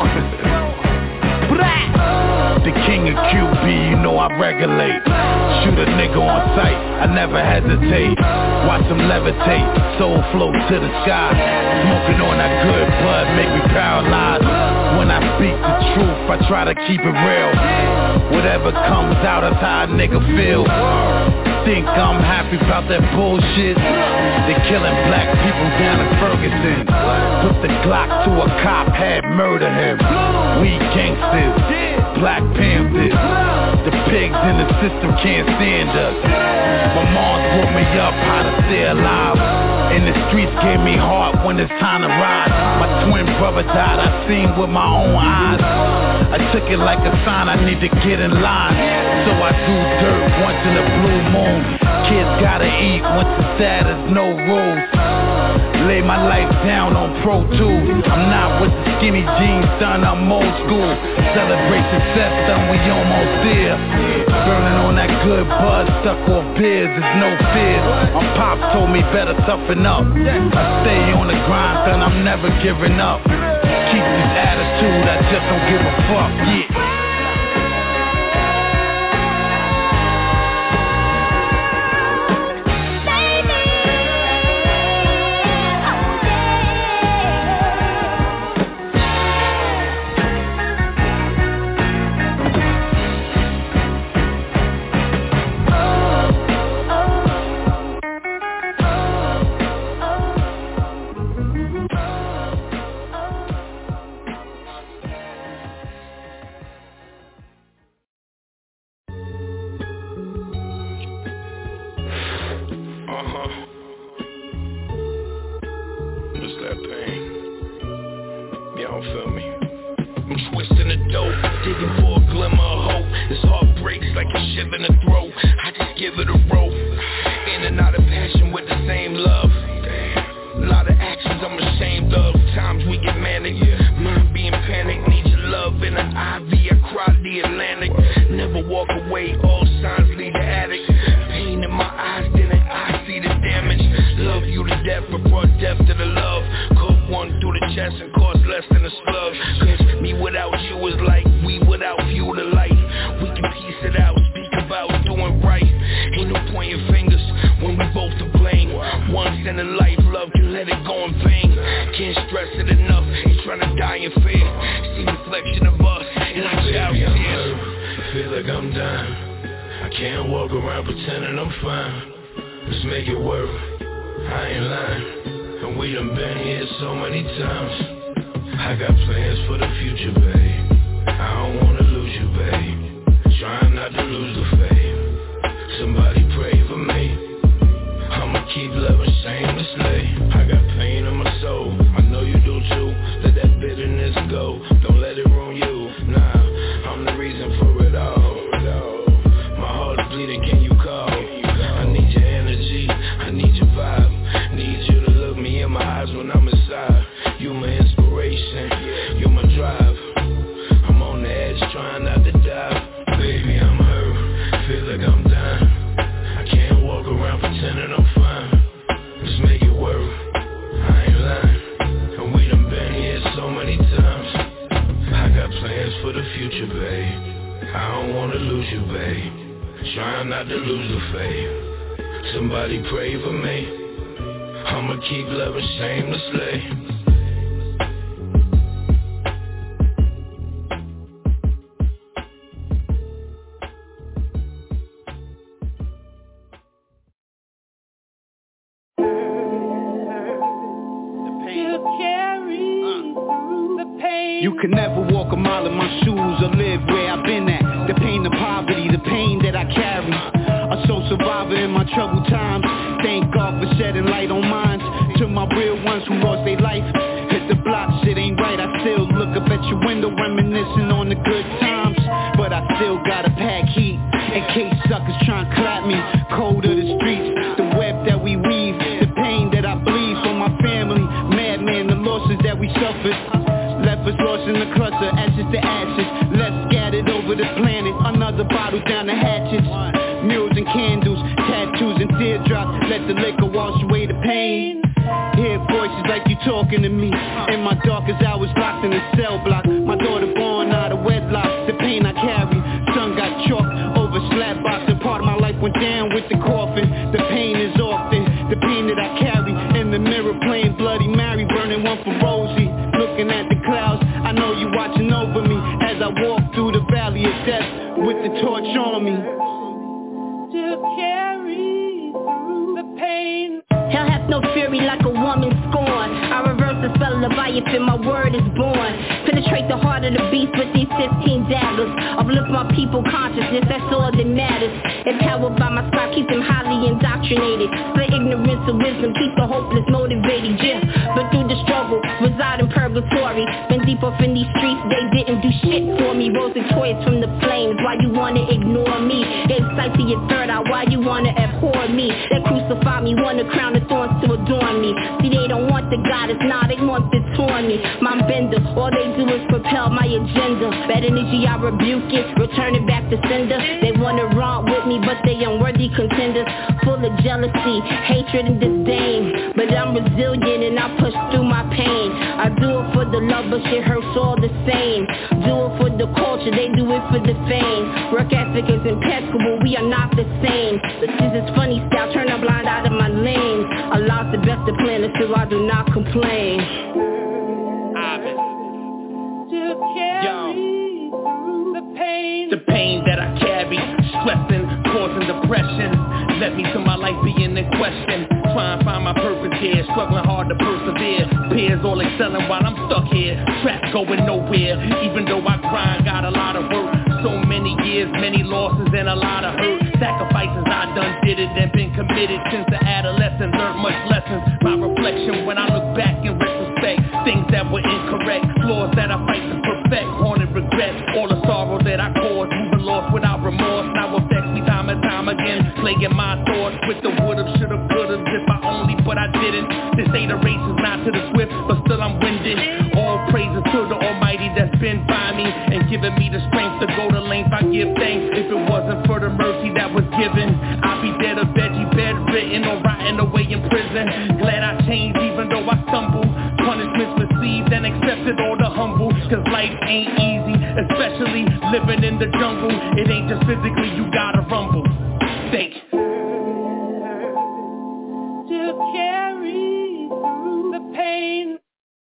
The king of Q B, you know I regulate. Shoot a nigga on sight, I never hesitate. Watch them levitate, soul float to the sky. Smoking on that good bud, make me paralyzed. When I speak the truth, I try to keep it real. Whatever comes out, that's how a nigga feel. Think I'm happy about that bullshit? They killing black people down in Ferguson. Put the Glock to a cop, had murder him. We gangsters, Black Panthers. The pigs in the system can't stand us. My mom brought me up how to stay alive. And the streets gave me heart when it's time to ride. My twin brother died, I seen with my own eyes. I took it like a sign, I need to get in line. So I do dirt once in a blue moon. Kids gotta eat once it's sad, there's no rules. Lay my life down on Pro Tools. I'm not with the skinny jeans, son, I'm old school. Celebrate success, son, we almost there. Burning on that good buzz, stuck off beers, there's no fear. My pops told me better toughen up. I stay on the grind, son, I'm never giving up. Keep this attitude, I just don't give a fuck, yeah. Like a shiv in the throat, I just give it a rope. In and out of pain. away, all signs lead to addict. Pain in my eyes, then I see the damage. Love you to death, but brought death to the love. Cook one through the chest and cost less than a slug. Cause me without you is like we without you the light. We can piece it out, speak about doing right. Ain't no pointing fingers when we both to blame. Once in a life, love can let it go in vain. Can't stress it enough, he's trying to die in fear. See reflection of us in our child tears. I feel like I'm dying. I can't walk around pretending I'm fine. Let's make it work, I ain't lying. And we done been here so many times. I got plans for the future, babe. I don't wanna lose you, babe. Trying not to lose the faith. Somebody pray for me. I'ma keep loving shamelessly. I got pain in my soul, I know you do too. Let that bitterness go, don't let it ruin you. Nah, I'm the reason for it all. My heart is bleeding, can you call? I need your energy, I need your vibe. Need you to look me in my eyes when I'm inside. You my inspiration, you my drive. I'm on the edge trying not to die. Baby, I'm hurt, feel like I'm dying. I can't walk around pretending I'm fine. Let's make it work, I ain't lying. And we done been here so many times. I got plans for the future, babe. I don't wanna lose you, babe. Trying not to lose the faith. Somebody pray for me. I'ma keep loving shamelessly. You can never walk a mile in my shoes or live where I've been at. The pain of poverty, the pain that I carry. A soul survivor in my troubled times. Thank God for shedding light on minds. To my real ones who lost their life. Hit the block, shit ain't right. I still look up at your window reminiscing on the good times. But I still gotta pack heat in case suckers tryna clap me. Cold of the streets, the web that we weave. The pain that I bleed for my family. Madman, the losses that we suffered. Left us lost in the cluster, ashes to ashes. Left scattered over the planet. Another bottle down the hatches. Mules and candles, tattoos and teardrops. Let the liquor wash away the pain. Hear voices like you talking to me. In my darkest hours locked in a cell block. My daughter born out of wedlock. The pain I carry, son got chalked over slab box. And part of my life went down with the coffin. The pain is often the pain that I carry. In the mirror playing Bloody Mary, burning one for Rosie. Looking at the clouds, I know you watching over me as I walk through the valley of death with the torch on me. To carry through the pain. Hell hath no fury like a woman scorn. I reverse the spell of Leviathan, my word is born. Penetrate the heart of the beast with these fifteen daggers. Uplift my people consciousness, that's all that matters. Empowered by my scribe, keep them highly indoctrinated. Split ignorance of wisdom, keep the hopeless motivated. Yeah, but through the struggle, reside in purgatory. Been deep off in these streets, they didn't do shit for me. Rose victorious from the flames, why you wanna ignore me? Insight to your third eye, why you wanna abhor me? They crucify me, wanna crown the thorns to adorn me. See, they don't want the goddess, nah, they want the torn me. My bender, all they do is propel my agenda. Bad energy, I rebuke it, return it back to sender. They wanna romp with me, but they unworthy contenders. Full of jealousy, hatred and disdain. But I'm resilient and I push through my pain. I do it for the love, but shit hurts all the same. Do it for the culture, they do it for the fame. Work ethic is impeccable, we are not the same. This is this funny style, turn a blind eye to my lane. Allah's the best of planners, so I do not complain. To carry through the pain. The pain that I carry, stressing, causing depression. Led me to my life being in question. Trying to find my purpose here, struggling hard to persevere. Peers all excelling while I'm stuck here, trapped going nowhere. Even though I grind, got a lot of work. So many years, many losses and a lot of hurt. Sacrifices I done did it and been committed since the adolescence. Learned much lessons, my reflection when I look back in retrospect. Things that were incorrect, flaws that I fight to perfect. Haunted regrets, all the sorrow that I caused. Moving lost without remorse, now affects me time and time again. Playing my thoughts with the would've, should've, could've. If I only, but I didn't. This ain't a race, it's not to the swift, but still I'm winded. All praises to the Almighty that's been by me and giving me the strength to go the length. I give thanks. If it wasn't in the jungle. It ain't just physically, you gotta rumble. Think. To carry through the pain.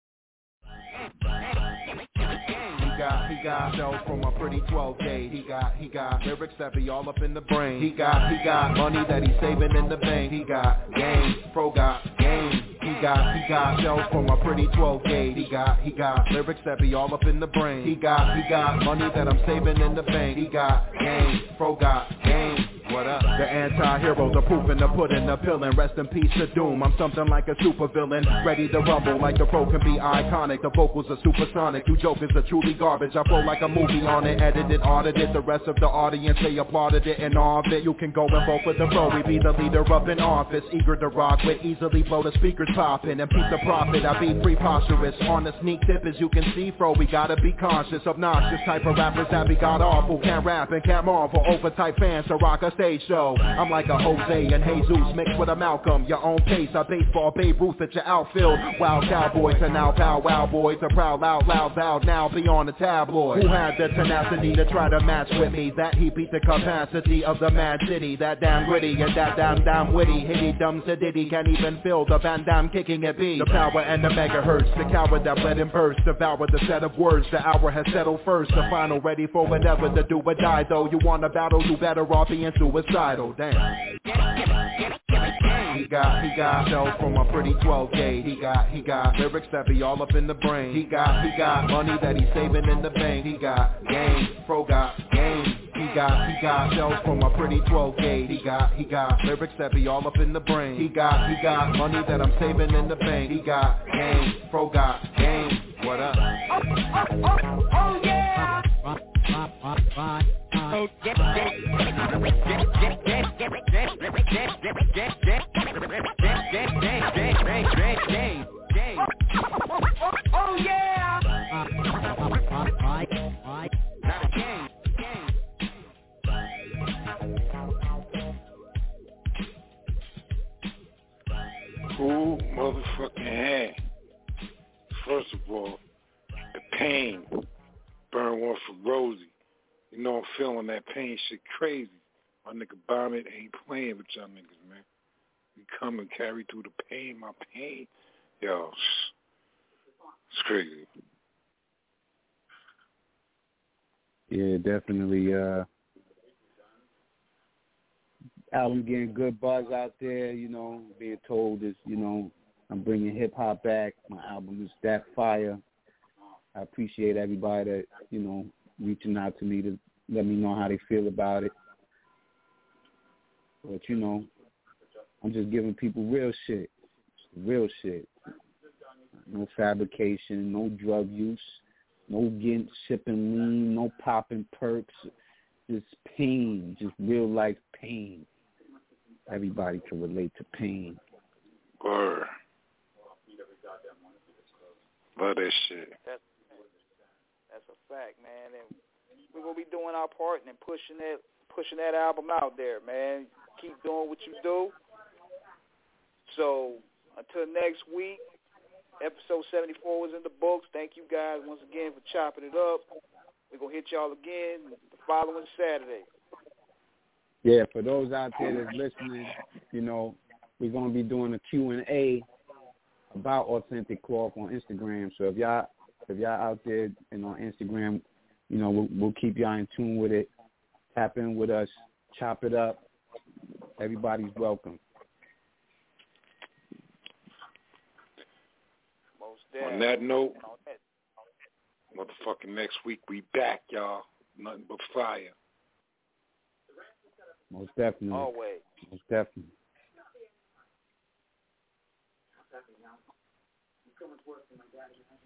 He got, he got shells from a pretty twelve gauge. He got, he got lyrics that be all up in the brain. He got, he got money that he's saving in the bank. He got game, pro got game. He got, he got shells from a pretty twelve gauge. He got, he got lyrics that be all up in the brain. He got, he got money that I'm saving in the bank. He got game, pro got game. What up? The anti-hero, the proof in the pudding, the pillin'. Rest in peace to Doom. I'm something like a super villain, ready to rumble like the pro can be iconic. The vocals are supersonic. You jokers are truly garbage. I flow like a movie on it, edited, audited. The rest of the audience, they applauded it and all of it. You can go and vote for the pro. We be the leader up in office, eager to rock with, easily blow the speakers poppin' and peep the profit. I be preposterous on the sneak tip, as you can see, bro. We gotta be conscious, obnoxious type of rappers that be god awful. Can't rap and can't marvel over type fans to rock a stage show. I'm like a Jose and Jesus mixed with a Malcolm. Your own pace, a baseball Babe Ruth at your outfield. Wild cowboys and now pow wow boys are proud, loud, loud, loud. Now be on the tabloid. Who had the tenacity to try to match with me? That he beat the capacity of the mad city. That damn gritty and that damn damn witty. Hitty dumb sedity can't even feel the Van Damme kicking it be. The power and the megahertz. The coward that bled and burst. Devour the set of words. The hour has settled first. The final ready for whatever to do or die. Though you want to battle, you better off being suicidal. Damn. He got, he got shells from a pretty twelve gauge. He got, he got lyrics that be all up in the brain. He got, he got money that he's saving in the bank. He got game, pro got game. He got, he got shells from a pretty twelve gauge. He got, he got lyrics that be all up in the brain. He got, he got money that I'm saving in the bank. He got game, pro got game. What up? Oh, oh, oh, oh yeah. Oh, oh yeah. Cool motherfucking hand. First of all, the pain. Burn one for Rosie. You know I'm feeling that pain shit crazy. My nigga Vomit ain't playing with y'all niggas, man. We come and carry through the pain, my pain. Yo, it's crazy. Yeah, definitely. Uh, album getting good buzz out there, you know, being told is, you know, I'm bringing hip-hop back. My album is that fire. I appreciate everybody that, you know, reaching out to me to let me know how they feel about it. But, you know, I'm just giving people real shit, real shit. No fabrication, no drug use, no getting sipping lean, no popping perks. Just pain, just real life pain. Everybody can relate to pain. Word. Love that shit. That's, that's a fact, man. And we're gonna be doing our part and pushing that pushing that album out there, man. Keep doing what you do. So until next week, episode seventy-four was in the books. Thank you guys once again for chopping it up. We're gonna hit y'all again the following Saturday. Yeah, for those out there that's listening, you know, we're gonna be doing a Q and A about Authentic Cloth on Instagram. So if y'all if y'all out there and on Instagram, you know, we'll, we'll keep y'all in tune with it. Tap in with us, chop it up. Everybody's welcome. On that note, motherfucking next week we back, y'all. Nothing but fire. Most definitely. Always. Most definitely. Too much work for my dad.